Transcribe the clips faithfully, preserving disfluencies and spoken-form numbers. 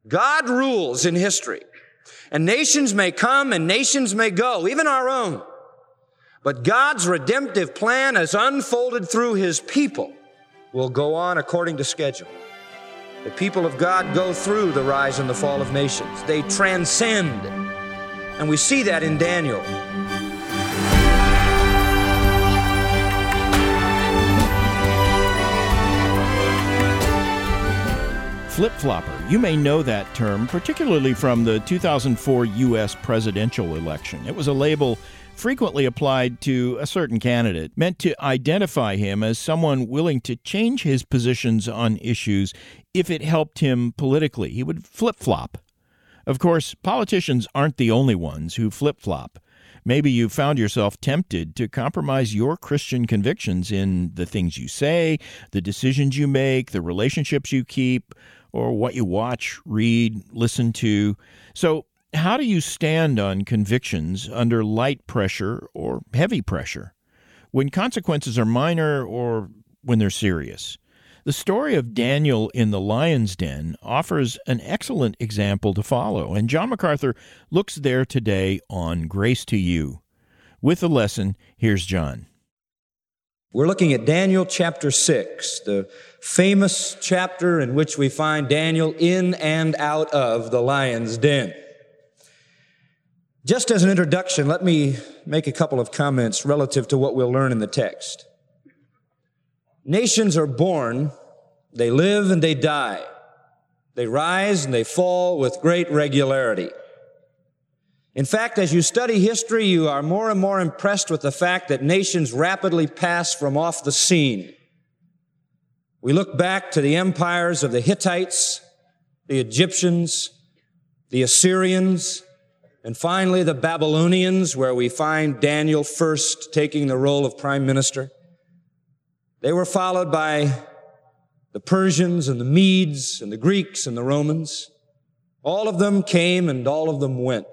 God rules in history. And nations may come and nations may go, even our own. But God's redemptive plan, as unfolded through His people, will go on according to schedule. The people of God go through the rise and the fall of nations. They transcend. And we see that in Daniel. Flip-flopper. You may know that term, particularly from the two thousand four U S presidential election. It was a label frequently applied to a certain candidate, meant to identify him as someone willing to change his positions on issues if it helped him politically. He would flip-flop. Of course, politicians aren't the only ones who flip-flop. Maybe you found yourself tempted to compromise your Christian convictions in the things you say, the decisions you make, the relationships you keep, or what you watch, read, listen to. So how do you stand on convictions under light pressure or heavy pressure, when consequences are minor or when they're serious? The story of Daniel in the lion's den offers an excellent example to follow, and John MacArthur looks there today on Grace to You. With the lesson, here's John. We're looking at Daniel chapter six, the famous chapter in which we find Daniel in and out of the lion's den. Just as an introduction, let me make a couple of comments relative to what we'll learn in the text. Nations are born, they live and they die. They rise and they fall with great regularity. In fact, as you study history, you are more and more impressed with the fact that nations rapidly pass from off the scene. We look back to the empires of the Hittites, the Egyptians, the Assyrians, and finally the Babylonians, where we find Daniel first taking the role of prime minister. They were followed by the Persians and the Medes and the Greeks and the Romans. All of them came and all of them went.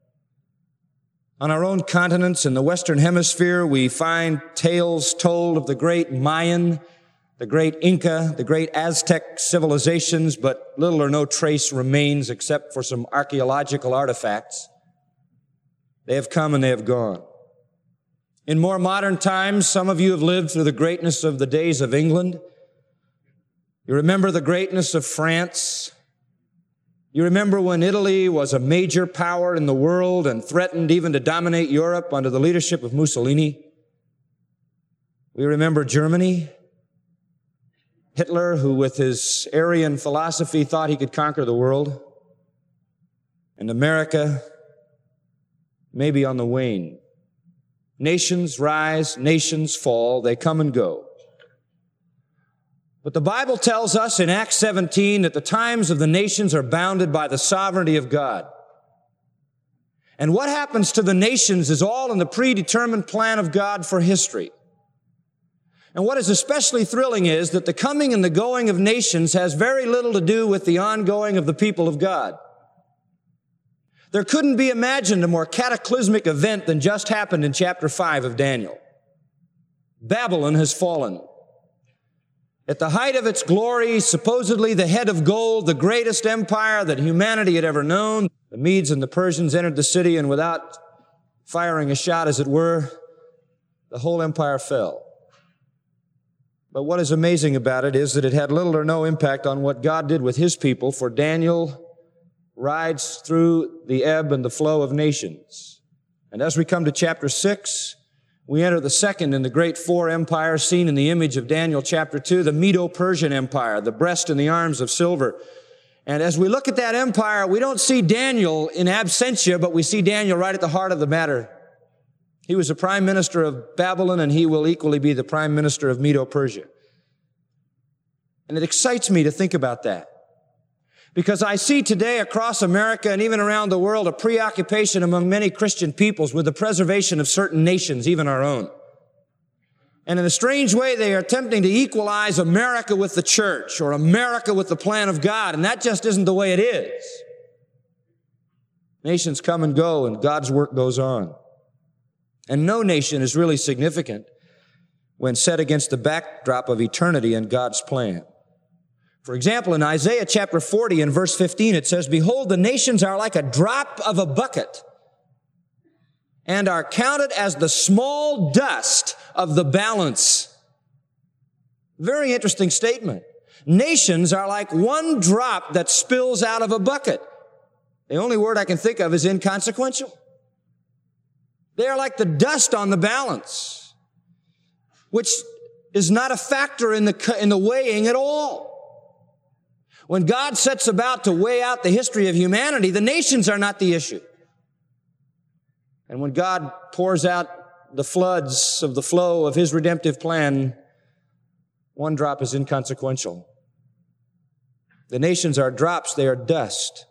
On our own continents in the Western Hemisphere, we find tales told of the great Mayan, the great Inca, the great Aztec civilizations, but little or no trace remains except for some archaeological artifacts. They have come and they have gone. In more modern times, some of you have lived through the greatness of the days of England. You remember the greatness of France. You remember when Italy was a major power in the world and threatened even to dominate Europe under the leadership of Mussolini. We remember Germany, Hitler, who with his Aryan philosophy thought he could conquer the world. And America, maybe on the wane. Nations rise, nations fall, they come and go. But the Bible tells us in Acts seventeen that the times of the nations are bounded by the sovereignty of God. And what happens to the nations is all in the predetermined plan of God for history. And what is especially thrilling is that the coming and the going of nations has very little to do with the ongoing of the people of God. There couldn't be imagined a more cataclysmic event than just happened in chapter five of Daniel. Babylon has fallen. At the height of its glory, supposedly the head of gold, the greatest empire that humanity had ever known, the Medes and the Persians entered the city, and without firing a shot, as it were, the whole empire fell. But what is amazing about it is that it had little or no impact on what God did with His people, for Daniel rides through the ebb and the flow of nations. And as we come to chapter six, we enter the second in the great four empires seen in the image of Daniel chapter two, the Medo-Persian Empire, the breast and the arms of silver. And as we look at that empire, we don't see Daniel in absentia, but we see Daniel right at the heart of the matter. He was the prime minister of Babylon, and he will equally be the prime minister of Medo-Persia. And it excites me to think about that, because I see today across America and even around the world a preoccupation among many Christian peoples with the preservation of certain nations, even our own. And in a strange way, they are attempting to equalize America with the church or America with the plan of God, and that just isn't the way it is. Nations come and go, and God's work goes on. And no nation is really significant when set against the backdrop of eternity and God's plan. For example, in Isaiah chapter forty and verse fifteen, it says, "Behold, the nations are like a drop of a bucket, and are counted as the small dust of the balance." Very interesting statement. Nations are like one drop that spills out of a bucket. The only word I can think of is inconsequential. They are like the dust on the balance, which is not a factor in the, in the weighing at all. When God sets about to weigh out the history of humanity, the nations are not the issue. And when God pours out the floods of the flow of His redemptive plan, one drop is inconsequential. The nations are drops, they are dust.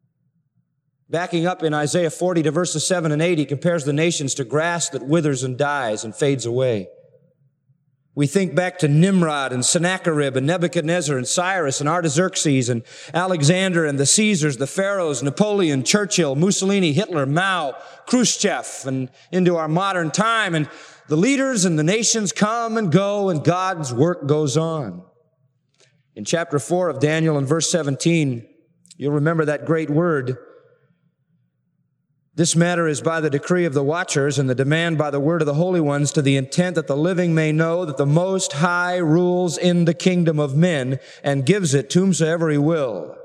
Backing up in Isaiah forty to verses seven and eight, he compares the nations to grass that withers and dies and fades away. We think back to Nimrod and Sennacherib and Nebuchadnezzar and Cyrus and Artaxerxes and Alexander and the Caesars, the Pharaohs, Napoleon, Churchill, Mussolini, Hitler, Mao, Khrushchev, and into our modern time. And the leaders and the nations come and go, and God's work goes on. In chapter four of Daniel and verse seventeen, you'll remember that great word. "This matter is by the decree of the watchers and the demand by the word of the holy ones, to the intent that the living may know that the Most High rules in the kingdom of men and gives it to whomsoever He will."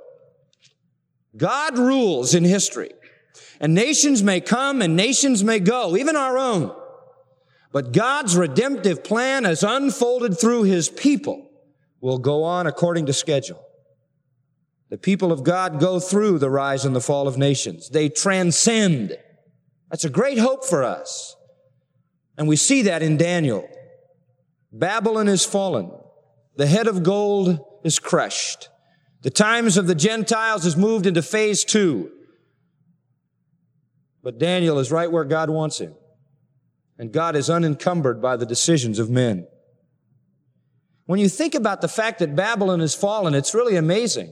God rules in history, and nations may come and nations may go, even our own. But God's redemptive plan, as unfolded through His people, will go on according to schedule. The people of God go through the rise and the fall of nations. They transcend. That's a great hope for us. And we see that in Daniel. Babylon is fallen. The head of gold is crushed. The times of the Gentiles is moved into phase two. But Daniel is right where God wants him. And God is unencumbered by the decisions of men. When you think about the fact that Babylon is fallen, it's really amazing.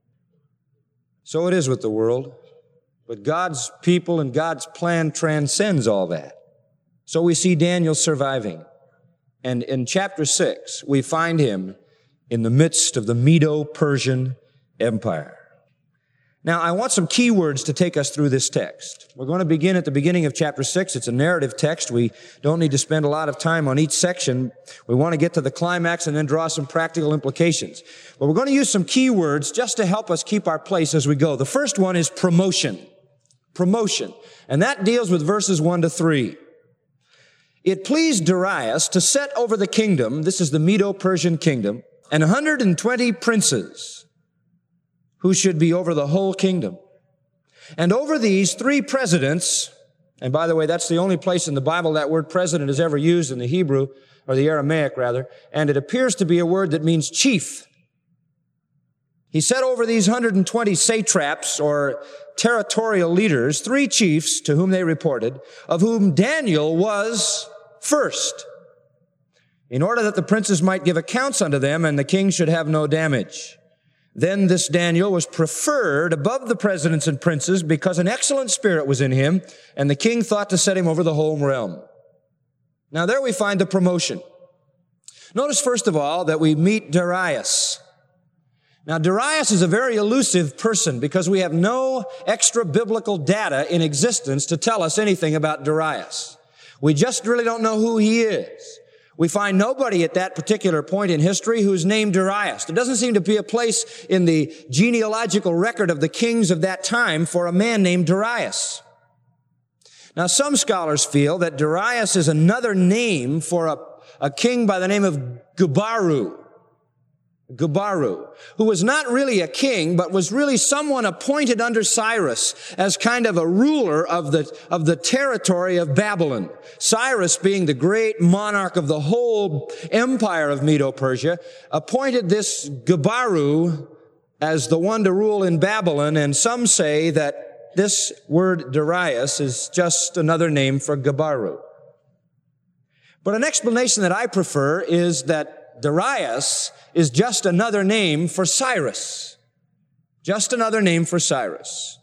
So it is with the world, but God's people and God's plan transcends all that. So we see Daniel surviving. And in chapter six, we find him in the midst of the Medo-Persian Empire. Now, I want some key words to take us through this text. We're going to begin at the beginning of chapter six. It's a narrative text. We don't need to spend a lot of time on each section. We want to get to the climax and then draw some practical implications. But we're going to use some key words just to help us keep our place as we go. The first one is promotion. Promotion. And that deals with verses one to three. It pleased Darius to set over the kingdom, this is the Medo-Persian kingdom, and one hundred twenty princes who should be over the whole kingdom. And over these three presidents, and by the way, that's the only place in the Bible that word president is ever used in the Hebrew, or the Aramaic rather, and it appears to be a word that means chief. He set over these one hundred twenty satraps, or territorial leaders, three chiefs to whom they reported, of whom Daniel was first, in order that the princes might give accounts unto them, and the king should have no damage. Then this Daniel was preferred above the presidents and princes because an excellent spirit was in him, and the king thought to set him over the whole realm. Now there we find the promotion. Notice first of all that we meet Darius. Now Darius is a very elusive person because we have no extra biblical data in existence to tell us anything about Darius. We just really don't know who he is. We find nobody at that particular point in history who's named Darius. There doesn't seem to be a place in the genealogical record of the kings of that time for a man named Darius. Now, some scholars feel that Darius is another name for a, a king by the name of Gubaru. Gubaru, who was not really a king, but was really someone appointed under Cyrus as kind of a ruler of the, of the territory of Babylon. Cyrus, being the great monarch of the whole empire of Medo-Persia, appointed this Gubaru as the one to rule in Babylon, and some say that this word Darius is just another name for Gubaru. But an explanation that I prefer is that Darius is just another name for Cyrus. Just another name for Cyrus.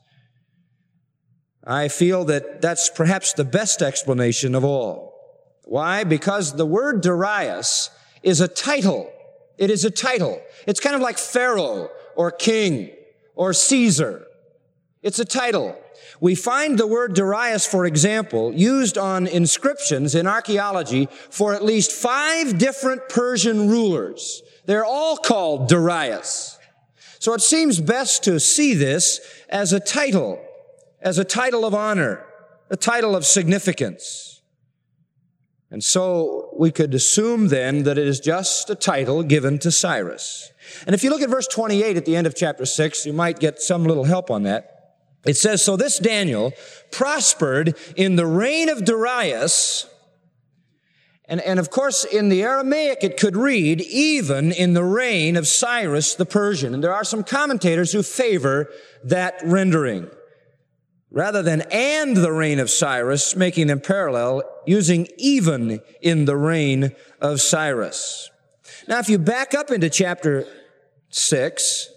I feel that that's perhaps the best explanation of all. Why? Because the word Darius is a title It is a title. It's kind of like Pharaoh or king or Caesar. It's a title. We find the word Darius, for example, used on inscriptions in archaeology for at least five different Persian rulers. They're all called Darius. So it seems best to see this as a title, as a title of honor, a title of significance. And so we could assume then that it is just a title given to Cyrus. And if you look at verse twenty-eight at the end of chapter six, you might get some little help on that. It says, so this Daniel prospered in the reign of Darius. And, and of course, in the Aramaic, it could read, even in the reign of Cyrus the Persian. And there are some commentators who favor that rendering, rather than and the reign of Cyrus, making them parallel, using even in the reign of Cyrus. Now, if you back up into chapter six,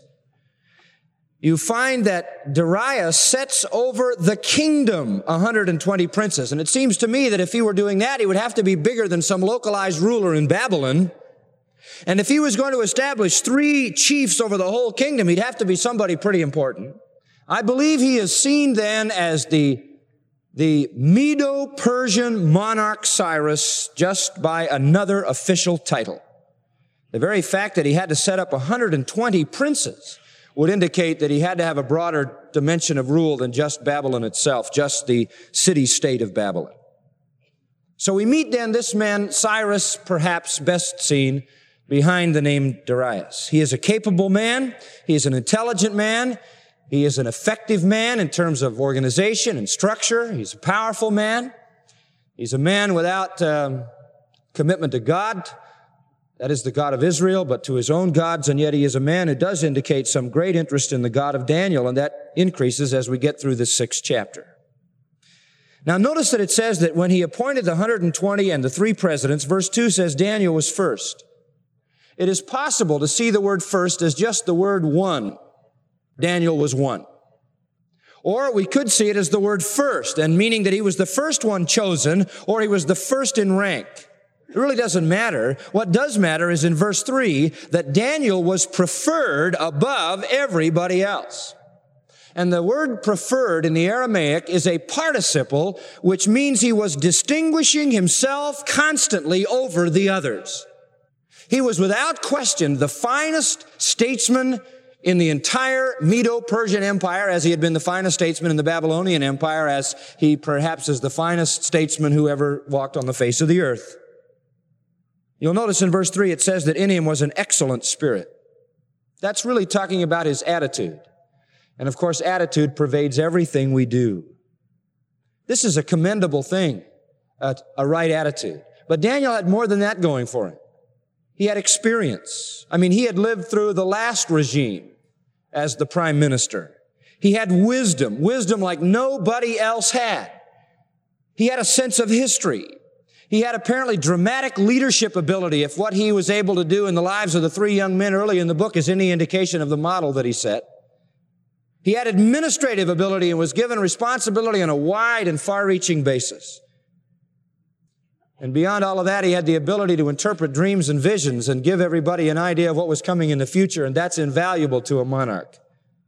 you find that Darius sets over the kingdom one hundred twenty princes. And it seems to me that if he were doing that, he would have to be bigger than some localized ruler in Babylon. And if he was going to establish three chiefs over the whole kingdom, he'd have to be somebody pretty important. I believe he is seen then as the, the Medo-Persian monarch Cyrus, just by another official title. The very fact that he had to set up one hundred twenty princes would indicate that he had to have a broader dimension of rule than just Babylon itself, just the city-state of Babylon. So we meet then this man, Cyrus, perhaps best seen behind the name Darius. He is a capable man. He is an intelligent man. He is an effective man in terms of organization and structure. He's a powerful man. He's a man without um, commitment to God. That is the God of Israel, but to his own gods, and yet he is a man who does indicate some great interest in the God of Daniel, and that increases as we get through this sixth chapter. Now notice that it says that when he appointed the one hundred twenty and the three presidents, verse two says Daniel was first. It is possible to see the word first as just the word one. Daniel was one. Or we could see it as the word first, and meaning that he was the first one chosen, or he was the first in rank. It really doesn't matter. What does matter is in verse three that Daniel was preferred above everybody else. And the word preferred in the Aramaic is a participle, which means he was distinguishing himself constantly over the others. He was without question the finest statesman in the entire Medo-Persian Empire, as he had been the finest statesman in the Babylonian Empire, as he perhaps is the finest statesman who ever walked on the face of the earth. You'll notice in verse three, it says that in him was an excellent spirit. That's really talking about his attitude. And of course, attitude pervades everything we do. This is a commendable thing, a, a right attitude. But Daniel had more than that going for him. He had experience. I mean, he had lived through the last regime as the prime minister. He had wisdom, wisdom like nobody else had. He had a sense of history. He had apparently dramatic leadership ability, if what he was able to do in the lives of the three young men early in the book is any indication of the model that he set. He had administrative ability and was given responsibility on a wide and far-reaching basis. And beyond all of that, he had the ability to interpret dreams and visions and give everybody an idea of what was coming in the future, and that's invaluable to a monarch.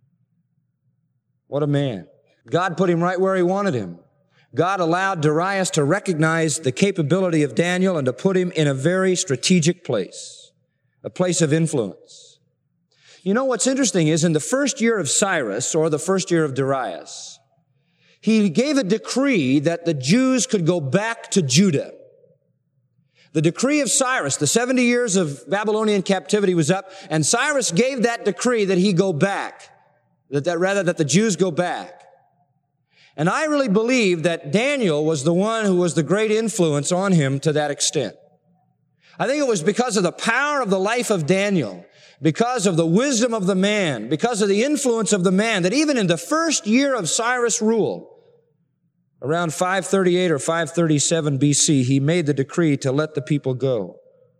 What a man. God put him right where he wanted him. God allowed Darius to recognize the capability of Daniel and to put him in a very strategic place, a place of influence. You know, what's interesting is in the first year of Cyrus, or the first year of Darius, he gave a decree that the Jews could go back to Judah. The decree of Cyrus, the seventy years of Babylonian captivity was up, and Cyrus gave that decree that he go back, that, that rather that the Jews go back. And I really believe that Daniel was the one who was the great influence on him to that extent. I think it was because of the power of the life of Daniel, because of the wisdom of the man, because of the influence of the man, that even in the first year of Cyrus' rule, around five thirty-eight or five thirty-seven B C, he made the decree to let the people go.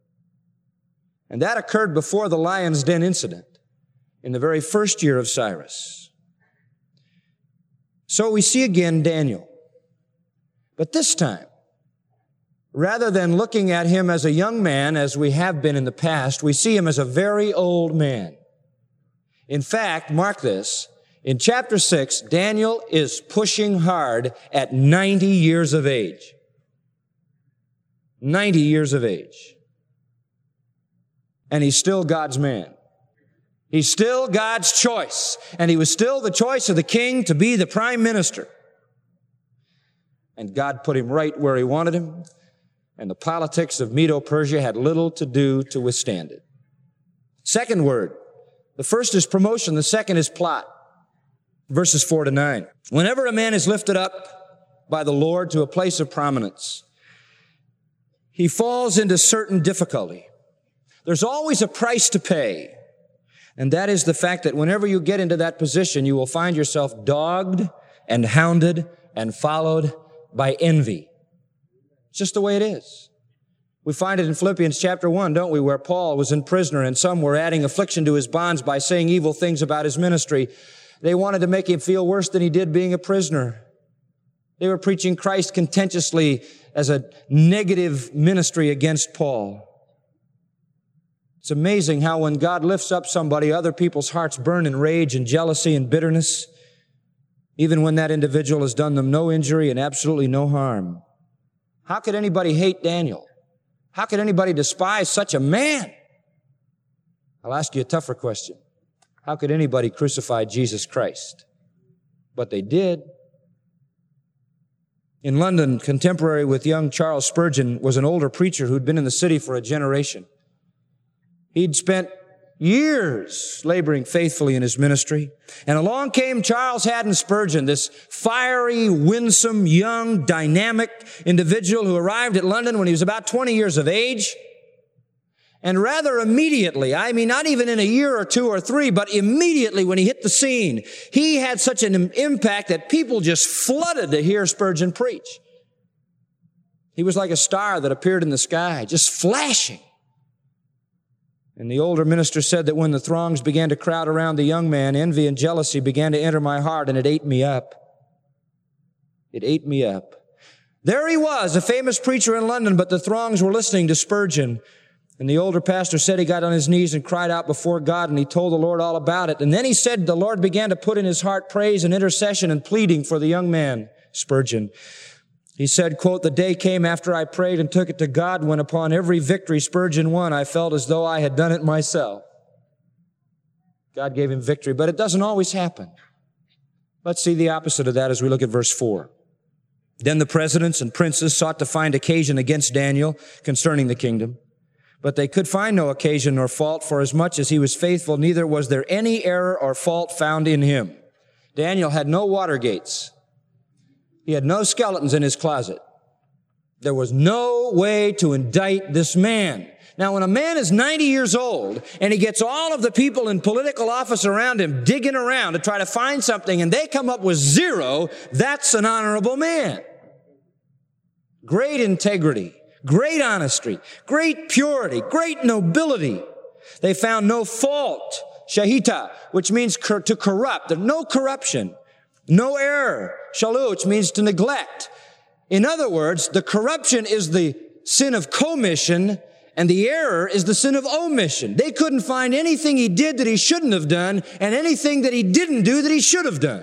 And that occurred before the Lion's Den incident, in the very first year of Cyrus. So we see again Daniel. But this time, rather than looking at him as a young man, as we have been in the past, we see him as a very old man. In fact, mark this, in chapter six, Daniel is pushing hard at ninety years of age. ninety years of age. And he's still God's man. He's still God's choice. And he was still the choice of the king to be the prime minister. And God put him right where he wanted him. And the politics of Medo-Persia had little to do to withstand it. Second word. The first is promotion. The second is plot. Verses four to nine. Whenever a man is lifted up by the Lord to a place of prominence, he falls into certain difficulty. There's always a price to pay. And that is the fact that whenever you get into that position, you will find yourself dogged and hounded and followed by envy. It's just the way it is. We find it in Philippians chapter one, don't we, where Paul was in prisoner and some were adding affliction to his bonds by saying evil things about his ministry. They wanted to make him feel worse than he did being a prisoner. They were preaching Christ contentiously as a negative ministry against Paul. It's amazing how when God lifts up somebody, other people's hearts burn in rage and jealousy and bitterness, even when that individual has done them no injury and absolutely no harm. How could anybody hate Daniel? How could anybody despise such a man? I'll ask you a tougher question. How could anybody crucify Jesus Christ? But they did. In London, contemporary with young Charles Spurgeon was an older preacher who'd been in the city for a generation. He'd spent years laboring faithfully in his ministry. And along came Charles Haddon Spurgeon, this fiery, winsome, young, dynamic individual who arrived at London when he was about twenty years of age. And rather immediately, I mean, not even in a year or two or three, but immediately when he hit the scene, he had such an impact that people just flooded to hear Spurgeon preach. He was like a star that appeared in the sky, just flashing. And the older minister said that when the throngs began to crowd around the young man, envy and jealousy began to enter my heart, and it ate me up. It ate me up. There he was, a famous preacher in London, but the throngs were listening to Spurgeon. And the older pastor said he got on his knees and cried out before God, and he told the Lord all about it. And then he said the Lord began to put in his heart praise and intercession and pleading for the young man, Spurgeon. He said, quote, the day came after I prayed and took it to God when upon every victory Spurgeon won, I felt as though I had done it myself. God gave him victory, but it doesn't always happen. Let's see the opposite of that as we look at verse four. Then the presidents and princes sought to find occasion against Daniel concerning the kingdom. But they could find no occasion nor fault, for as much as he was faithful, neither was there any error or fault found in him. Daniel had no water gates. He had no skeletons in his closet. There was no way to indict this man. Now, when a man is ninety years old and he gets all of the people in political office around him digging around to try to find something and they come up with zero, that's an honorable man. Great integrity. Great honesty, great purity, great nobility. They found no fault, shahita, which means cor- to corrupt. There's no corruption, no error, shalu, which means to neglect. In other words, the corruption is the sin of commission and the error is the sin of omission. They couldn't find anything he did that he shouldn't have done and anything that he didn't do that he should have done.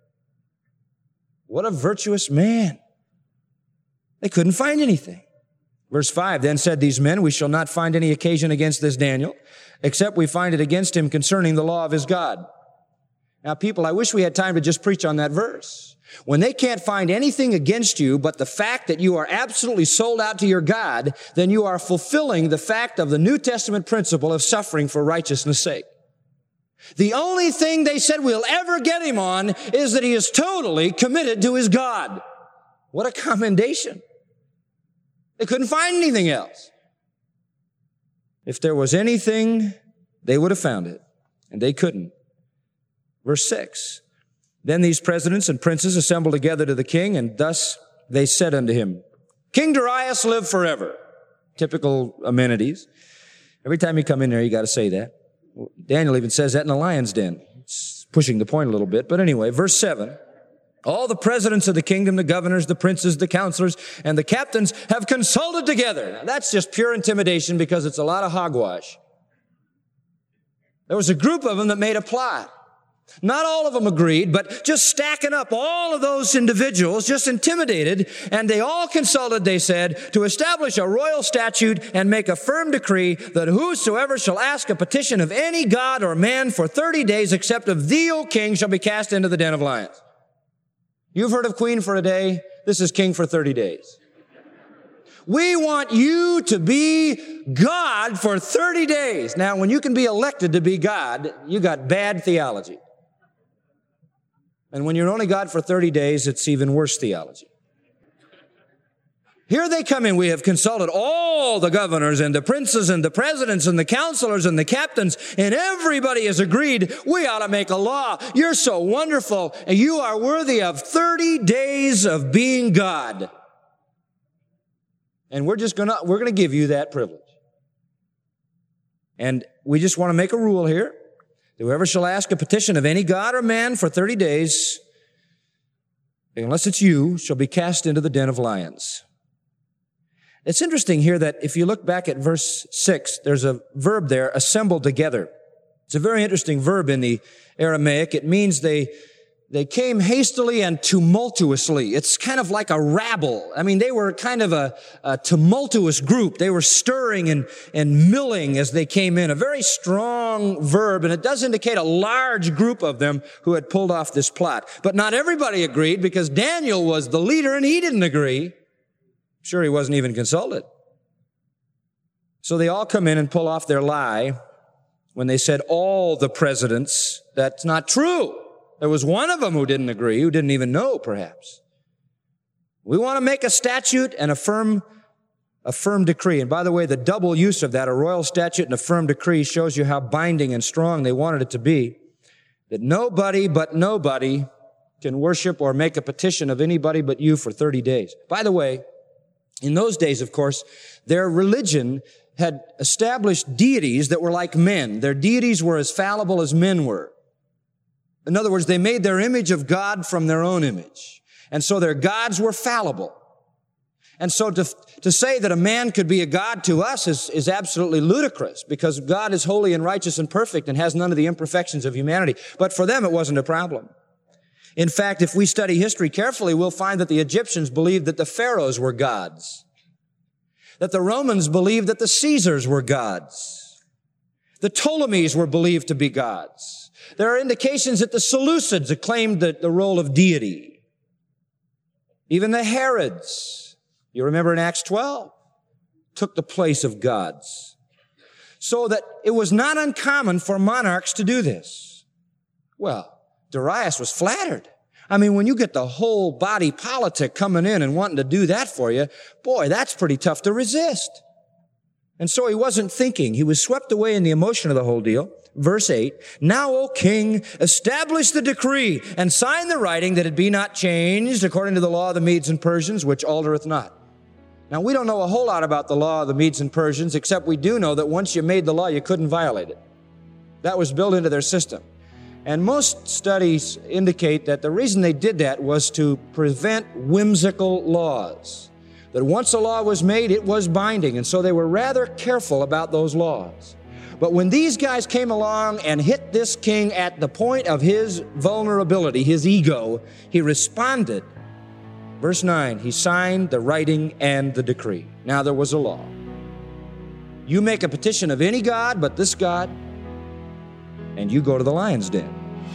What a virtuous man. They couldn't find anything. Verse five, then said these men, we shall not find any occasion against this Daniel, except we find it against him concerning the law of his God. Now, people, I wish we had time to just preach on that verse. When they can't find anything against you but the fact that you are absolutely sold out to your God, then you are fulfilling the fact of the New Testament principle of suffering for righteousness' sake. The only thing they said we'll ever get him on is that he is totally committed to his God. What a commendation. They couldn't find anything else. If there was anything, they would have found it, and they couldn't. Verse six, then these presidents and princes assembled together to the king, and thus they said unto him, King Darius, live forever. Typical amenities. Every time you come in there, you got to say that. Daniel even says that in the lion's den. It's pushing the point a little bit, but anyway, verse seven. All the presidents of the kingdom, the governors, the princes, the counselors, and the captains have consulted together. Now, that's just pure intimidation because it's a lot of hogwash. There was a group of them that made a plot. Not all of them agreed, but just stacking up all of those individuals, just intimidated, and they all consulted, they said, to establish a royal statute and make a firm decree that whosoever shall ask a petition of any god or man for thirty days except of thee, O king, shall be cast into the den of lions. You've heard of queen for a day. This is king for thirty days. We want you to be God for thirty days. Now, when you can be elected to be God, you got bad theology. And when you're only God for thirty days, it's even worse theology. Here they come in. We have consulted all the governors and the princes and the presidents and the counselors and the captains, and everybody has agreed we ought to make a law. You're so wonderful, and you are worthy of thirty days of being God. And we're just gonna, we're gonna give you that privilege. And we just want to make a rule here. Whoever shall ask a petition of any god or man for thirty days, unless it's you, shall be cast into the den of lions. It's interesting here that if you look back at verse six, there's a verb there, assembled together. It's a very interesting verb in the Aramaic. It means they, they came hastily and tumultuously. It's kind of like a rabble. I mean, they were kind of a, a tumultuous group. They were stirring and, and milling as they came in. A very strong verb, and it does indicate a large group of them who had pulled off this plot. But not everybody agreed because Daniel was the leader and he didn't agree. Sure, he wasn't even consulted. So they all come in and pull off their lie when they said all the presidents. That's not true. There was one of them who didn't agree, who didn't even know, perhaps. We want to make a statute and a firm, a firm decree. And by the way, the double use of that, a royal statute and a firm decree, shows you how binding and strong they wanted it to be. That nobody but nobody can worship or make a petition of anybody but you for thirty days. By the way, in those days, of course, their religion had established deities that were like men. Their deities were as fallible as men were. In other words, they made their image of God from their own image. And so their gods were fallible. And so to, to say that a man could be a god to us is, is absolutely ludicrous because God is holy and righteous and perfect and has none of the imperfections of humanity. But for them, it wasn't a problem. In fact, if we study history carefully, we'll find that the Egyptians believed that the pharaohs were gods. That the Romans believed that the Caesars were gods. The Ptolemies were believed to be gods. There are indications that the Seleucids acclaimed the, the role of deity. Even the Herods, you remember in Acts twelve, took the place of gods. So that it was not uncommon for monarchs to do this. Well, Darius was flattered. I mean, when you get the whole body politic coming in and wanting to do that for you, boy, that's pretty tough to resist. And so he wasn't thinking. He was swept away in the emotion of the whole deal. Verse eight, now, O king, establish the decree and sign the writing that it be not changed according to the law of the Medes and Persians, which altereth not. Now, we don't know a whole lot about the law of the Medes and Persians, except we do know that once you made the law, you couldn't violate it. That was built into their system. And most studies indicate that the reason they did that was to prevent whimsical laws. That once a law was made, it was binding, and so they were rather careful about those laws. But when these guys came along and hit this king at the point of his vulnerability, his ego, he responded. Verse nine, he signed the writing and the decree. Now there was a law. You make a petition of any god but this God, and you go to the lion's den.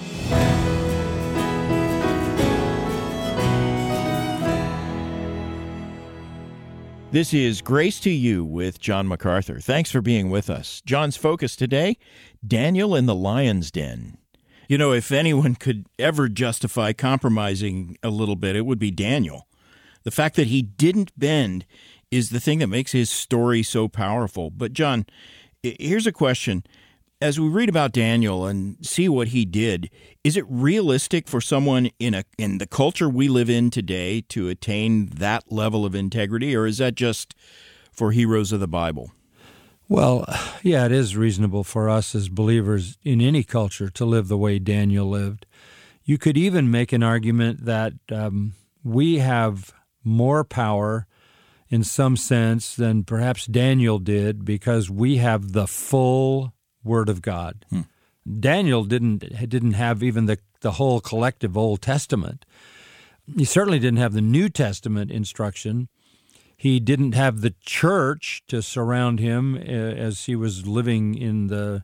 This is Grace to You with John MacArthur. Thanks for being with us. John's focus today, Daniel in the lion's den. You know, if anyone could ever justify compromising a little bit, it would be Daniel. The fact that he didn't bend is the thing that makes his story so powerful. But John, here's a question. As we read about Daniel and see what he did, is it realistic for someone in a in the culture we live in today to attain that level of integrity, or is that just for heroes of the Bible? Well, yeah, it is reasonable for us as believers in any culture to live the way Daniel lived. You could even make an argument that um, we have more power in some sense than perhaps Daniel did because we have the full Word of God. Hmm. Daniel didn't didn't have even the, the whole collective Old Testament. He certainly didn't have the New Testament instruction. He didn't have the church to surround him as he was living in the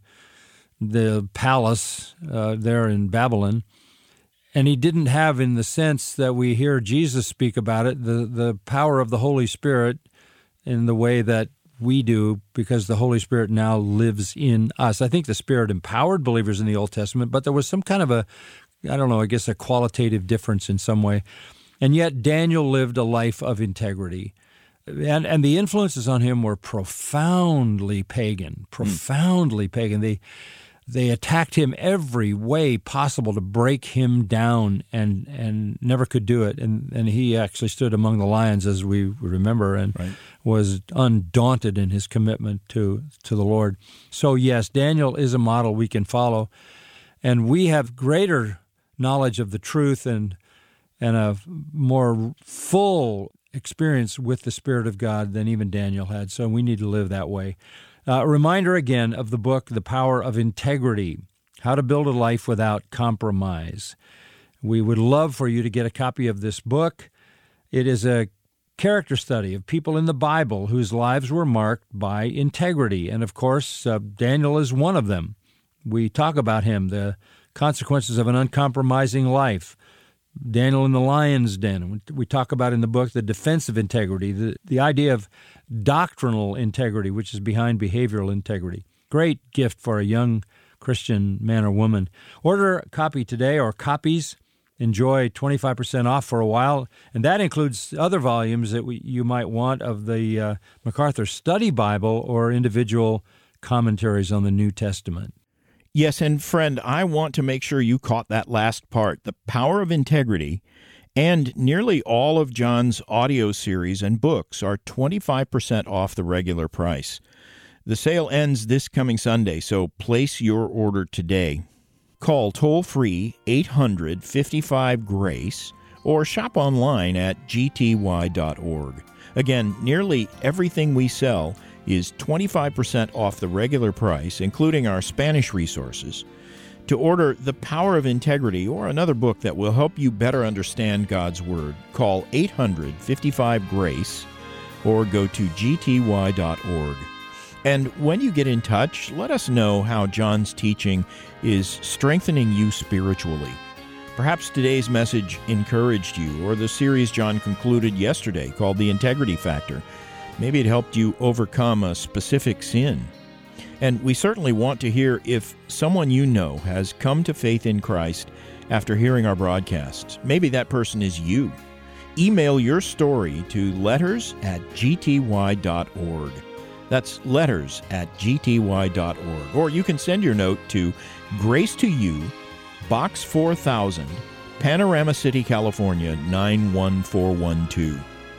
the palace uh, there in Babylon. And he didn't have, in the sense that we hear Jesus speak about it, the, the power of the Holy Spirit in the way that we do, because the Holy Spirit now lives in us. I think the Spirit empowered believers in the Old Testament, but there was some kind of a, I don't know, I guess a qualitative difference in some way. And yet Daniel lived a life of integrity. And and the influences on him were profoundly pagan, profoundly mm. pagan. They they attacked him every way possible to break him down, and, and never could do it. And and he actually stood among the lions, as we remember, and right. was undaunted in his commitment to, to the Lord. So yes, Daniel is a model we can follow, and we have greater knowledge of the truth and and a more full experience with the Spirit of God than even Daniel had. So we need to live that way. Uh, a reminder again of the book, The Power of Integrity, How to Build a Life Without Compromise. We would love for you to get a copy of this book. It is a character study of people in the Bible whose lives were marked by integrity. And of course, uh, Daniel is one of them. We talk about him, the consequences of an uncompromising life. Daniel in the lion's den. We talk about in the book the defense of integrity, the, the idea of doctrinal integrity, which is behind behavioral integrity. Great gift for a young Christian man or woman. Order a copy today or copies. Enjoy twenty-five percent off for a while. And that includes other volumes that we, you might want of the uh, MacArthur Study Bible or individual commentaries on the New Testament. Yes, and friend, I want to make sure you caught that last part, The Power of Integrity, and nearly all of John's audio series and books are twenty-five percent off the regular price. The sale ends this coming Sunday, so place your order today. Call toll-free eight hundred, fifty-five, GRACE or shop online at g t y dot org. Again, nearly everything we sell is twenty-five percent off the regular price, including our Spanish resources. To order The Power of Integrity or another book that will help you better understand God's Word, call eight hundred, fifty-five, GRACE or go to g t y dot org. And when you get in touch, let us know how John's teaching is strengthening you spiritually. Perhaps today's message encouraged you, or the series John concluded yesterday called The Integrity Factor. Maybe it helped you overcome a specific sin. And we certainly want to hear if someone you know has come to faith in Christ after hearing our broadcasts. Maybe that person is you. Email your story to letters at g t y dot org. That's letters at g t y dot org. Or you can send your note to Grace to You, Box four thousand, Panorama City, California, nine one four one two.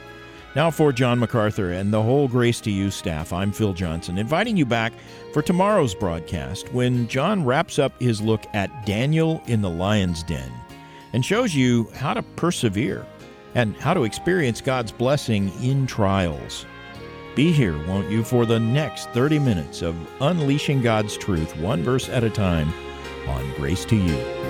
Now for John MacArthur and the whole Grace to You staff, I'm Phil Johnson, inviting you back for tomorrow's broadcast when John wraps up his look at Daniel in the lion's den and shows you how to persevere and how to experience God's blessing in trials. Be here, won't you, for the next thirty minutes of unleashing God's truth, one verse at a time, on Grace to You.